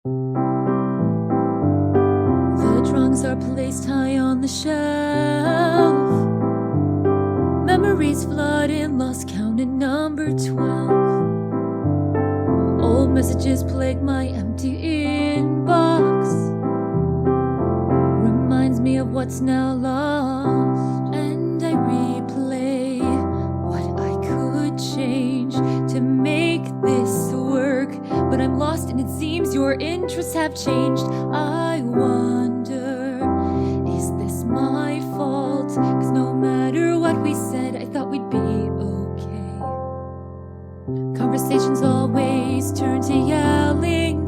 The drawings are placed high on the shelf. Memories flood in, lost count at number 12. Old messages plague my empty inbox. Reminds me of what's now lost. And I replay what I could change to make this work. But I'm lost and it seems your interests have changed. I wonder, is this my fault? 'Cause no matter what we said, I thought we'd be okay. Conversations always turn to yelling.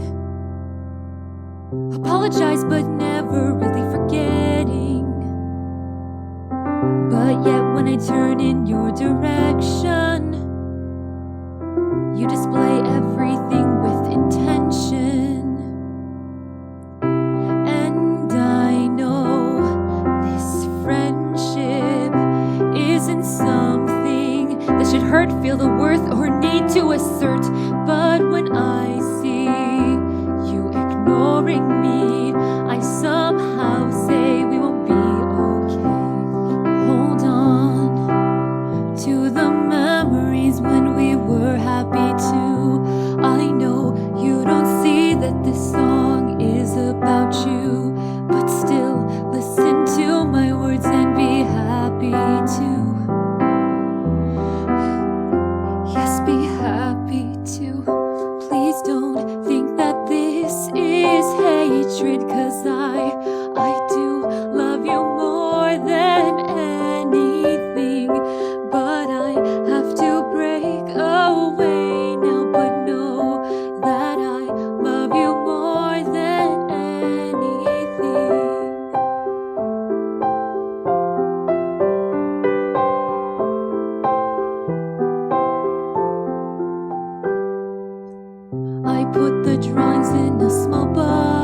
Apologize but never really forgetting. But yet when I turn in your direction, you display everything with intention. And I know this friendship isn't something that should hurt, feel the worth, or need to assert. But when I see you ignoring me, I somehow say we won't be okay. Hold on to the memories when we were happy too. I know you don't see that this song is about you, but still listen to my words and be happy too. Yes, be happy too. Please don't think that this is hatred, 'cause I do love you more than anything. But I have to break away now, but know that I love you more than anything. I put the drawings in a small box.